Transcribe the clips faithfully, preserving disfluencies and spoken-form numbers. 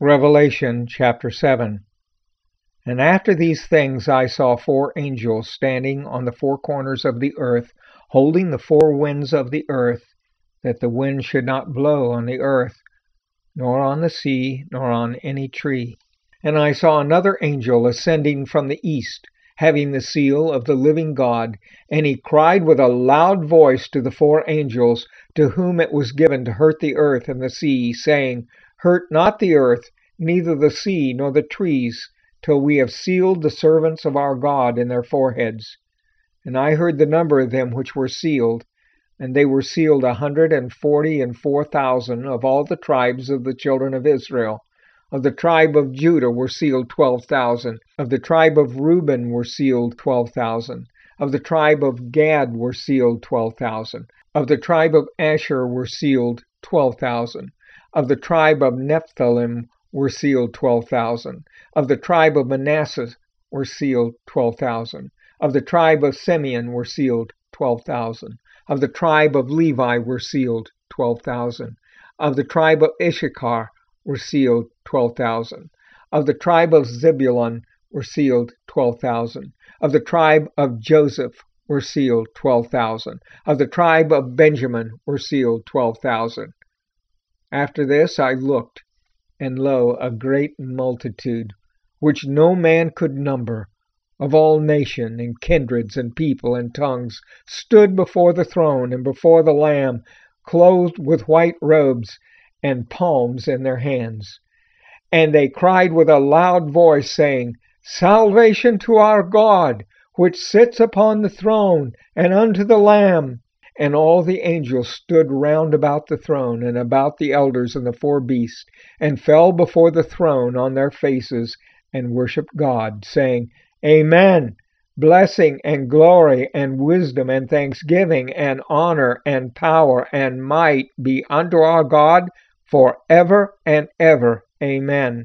Revelation chapter seven. And after these things I saw four angels standing on the four corners of the earth, holding the four winds of the earth, that the wind should not blow on the earth, nor on the sea, nor on any tree. And I saw another angel ascending from the east, having the seal of the living God, and he cried with a loud voice to the four angels, to whom it was given to hurt the earth and the sea, saying, Hurt not the earth, neither the sea, nor the trees, till we have sealed the servants of our God in their foreheads. And I heard the number of them which were sealed, and they were sealed a hundred and forty and four thousand of all the tribes of the children of Israel. Of the tribe of Judah were sealed twelve thousand. Of the tribe of Reuben were sealed twelve thousand. Of the tribe of Gad were sealed twelve thousand. Of the tribe of Asher were sealed twelve thousand. Of the tribe of Nephthalim were sealed twelve thousand. Of the tribe of Manasseh were sealed twelve thousand. Of the tribe of Simeon were sealed twelve thousand. Of the tribe of Levi were sealed twelve thousand. Of the tribe of Issachar were sealed twelve thousand. Of the tribe of Zebulun were sealed twelve thousand. Of the tribe of Joseph were sealed twelve thousand. Of the tribe of Benjamin were sealed twelve thousand. After this I looked, and lo, a great multitude, which no man could number, of all nations and kindreds and people and tongues, stood before the throne and before the Lamb, clothed with white robes and palms in their hands. And they cried with a loud voice, saying, Salvation to our God, which sits upon the throne, and unto the Lamb. And all the angels stood round about the throne, and about the elders and the four beasts, and fell before the throne on their faces, and worshipped God, saying, Amen. Blessing and glory and wisdom and thanksgiving and honor and power and might be unto our God for ever and ever. Amen.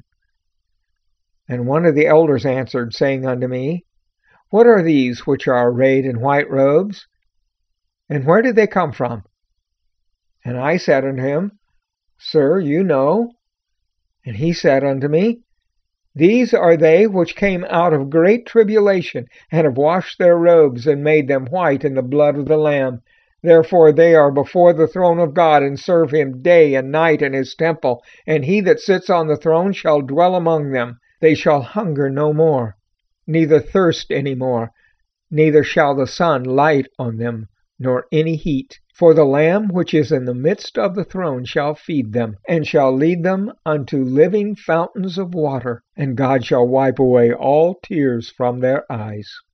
And one of the elders answered, saying unto me, What are these which are arrayed in white robes? And where did they come from? And I said unto him, Sir, you know. And he said unto me, These are they which came out of great tribulation, and have washed their robes, and made them white in the blood of the Lamb. Therefore they are before the throne of God, and serve him day and night in his temple. And he that sits on the throne shall dwell among them. They shall hunger no more, neither thirst any more, neither shall the sun light on them, nor any heat. For the Lamb which is in the midst of the throne shall feed them, and shall lead them unto living fountains of water, and God shall wipe away all tears from their eyes.